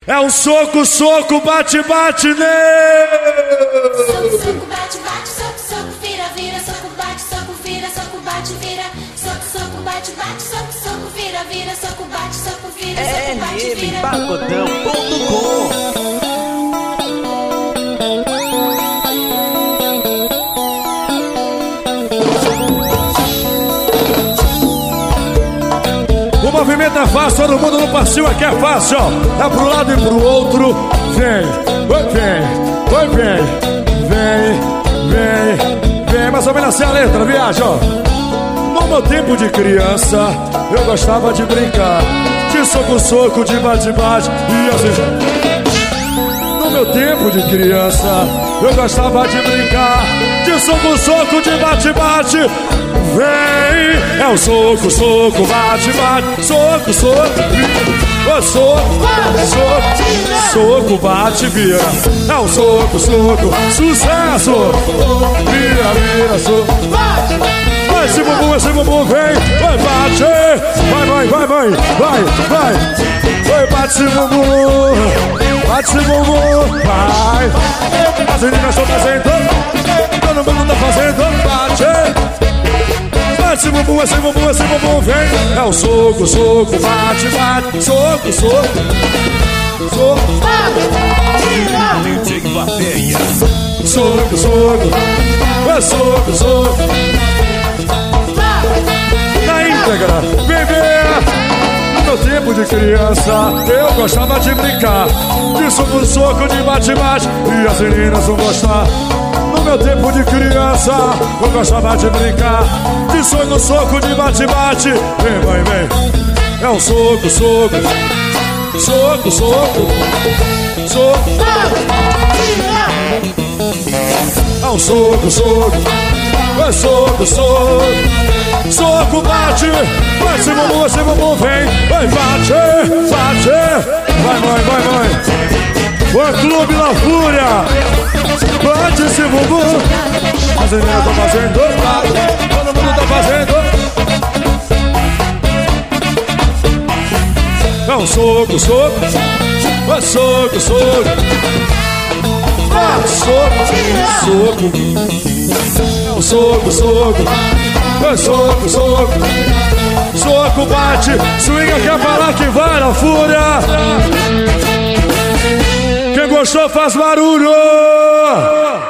É um soco, soco, bate, bate, né? Soco, soco, bate, bate, soco, soco, vira, vira, soco, bate, vira, soco, bate, vira, soco, soco, bate, bate, soco, soco, vira, vira, soco, bate, vira, soco, bate, vira. LMPagodão.com. O movimento é fácil, todo mundo no passinho aqui é fácil, ó. É pro lado e pro outro. Vem, vem, vem, mais ou menos assim a letra, viaja, ó. No meu tempo de criança, eu gostava de brincar, de soco, soco, de bate, bate, e assim. No meu tempo de criança, eu gostava de brincar, de soco, soco, de bate, bate. Vem, é o soco, soco, bate, bate, soco, soco, vira, soco, soco, soco, bate, vira. É o soco, soco, sucesso. Vira, vira, soco. Vai, esse bumbum, vem, vai, bate. Vai, mãe, vai, mãe, vai, vai. Vai, bate esse bumbum, bate esse bumbum, vai. As meninas estão fazendo, todo mundo tá fazendo, bate. Esse bumbum, vem. É o soco, soco, bate, bate. Soco, soco, soco. DJ Bateia. Soco, soco. É soco, soco. Na íntegra, bebê. No meu tempo de criança, eu gostava de brincar, de soco, soco, de bate, bate, e as meninas vão gostar. No meu tempo de criança, eu gostava de brincar, de soco, soco, de bate, bate. Vem, mãe, vem. É um soco, soco, soco, soco, soco. É um soco, soco, é soco, soco, soco, bate. Vai, esse bumbum, vem. Vai, bate, bate. Vai, mãe, vai, mãe. Fã Clube La Fúria. Bate esse bumbum. As meninas estão fazendo, todo mundo tá fazendo. É um soco, soco, é soco, soco, é soco, soco. É um soco, soco, é soco, soco, soco, bate. Swinga quer falar que vai na fúria. Quem gostou faz barulho.